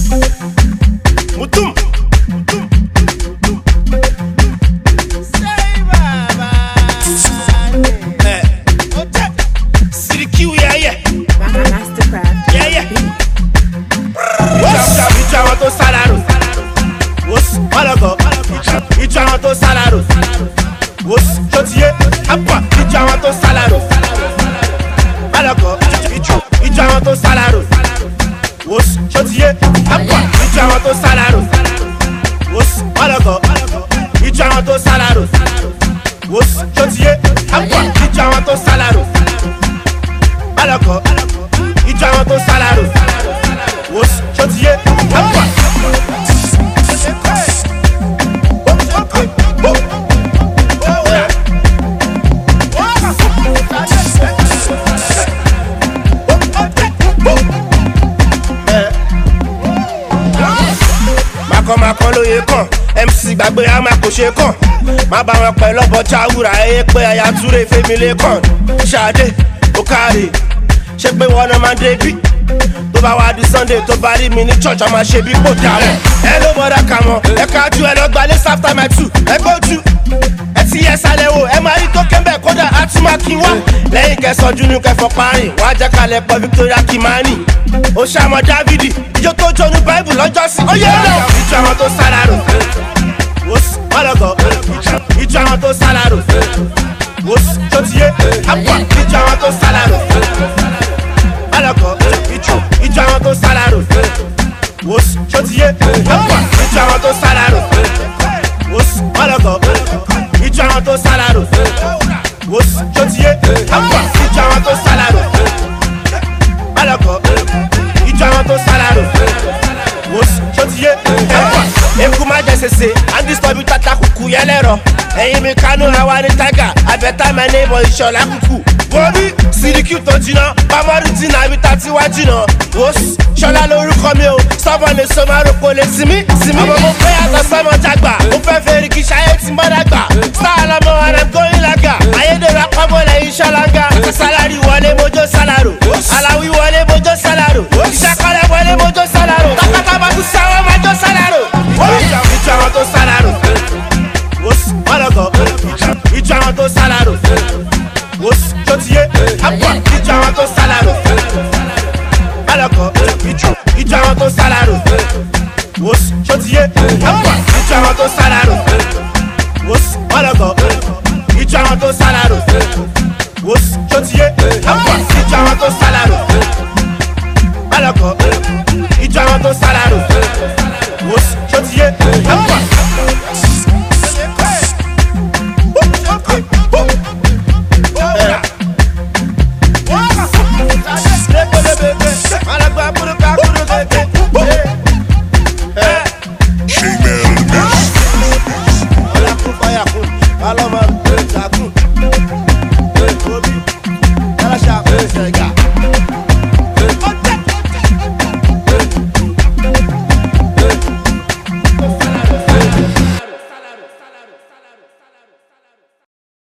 Mutum. Sirikiu, yeah. Mastercraft. Yeah. Ìjà wọn tó sálárò. Ọlọ́gọ̀. Ìjà wọn tó sálárò. Tó ti yé. Ìjà wọn tó sálárò. Ọlọ́gọ̀. Ìjà wọn tó sálárò. Tó ti yé. Ìjà wọn tó sálárò. Ọlọ́gọ̀. Ìjà wọn tó sálárò. Tó ti yé. Ìjà wọn tó sálárò. Ọlọ́gọ̀. Ìjà wọn tó sálárò. Tó ti yé. Makọ lóye kàn MC gbàgbé a máa kò ṣe kàn má bá wọn pẹ̀lú ọbọ̀jà wúrà ẹyẹ pé ẹ̀yà túré fèmílẹ̀ kàn ṣáde òkàrè ṣé pé wọn náà máa dé bí tó bá wá di Sunday tó bá rí mi ní church ọmọ ṣe bí kò dárẹ̀ ẹ ló bọ́dà kà mọ́ ẹ kájú ẹ lọ́gbà lé after my two ẹ gbójú ẹ ti yẹ sálẹ̀ wò ẹ máa rí tó kẹ́mbẹ̀ kódà á tún máa kí wá lẹ́yìn kẹsàn-án júnú kẹfọ́ parí wọ́n á jẹ́ kalẹ̀ pọ̀ Victoria Kimani ó ṣàmọ̀ Dávidi ijó tó jónú Bible lọ́jọ́sí ó yẹ lọ. ìjọ àwọn tó sálárò ọlọ́gọ̀ ìjọ àwọn tó sálárò tó ti yé ìjọ àwọn tó sálárò ọlọ́gọ̀ ìjọ àwọn tó sálárò tó ti yé ìjọ àwọn tó sálárò ọlọ́gọ̀ ìjọ àwọn tó sálárò tó ti yé ìjọ àwọn tó sálárò ọlọ́gọ̀ ìjọ àwọn tó sálárò tó ti yé eku má jẹ sese andisọbi tata kuku yẹlẹrọ ẹyin mi Kanu àwa ní Tiger abẹta my neighbor Ìṣọ̀lá kuku bobi Sirikiu tó jiná pamọ́rì jìnnà ibi tá ti wá jìnnà Ṣọlá lórúkọ mi o sọ́bọ̀ lè so máa roko lè sinmi ọmọ mo fẹ́ yàtọ̀ sọ́mọ jàgbà mo fẹ́ fèrè kí ṣayé ti mọ́ dàgbà star lọmọ and I'm going laga ayédèrú apábọ̀ lẹ́yìn ṣọ́láńgá sálárì wọlé mojó sálárò aláwí wọlé mojó sálárò ìṣàkọlẹ̀ wọlé mojó sálárò takata bá tún sáwọ́ mojó sálárò. ìjọ àwọn tó sálárò ọlọ́gọ̀ ìjọ àwọn tó sálárò tó ti yé ìjọ àwọn tó sálárò ọlọ́gọ̀ ìjọ àwọn tó sálárò tó ti yé ìjọ àwọn tó sálárò.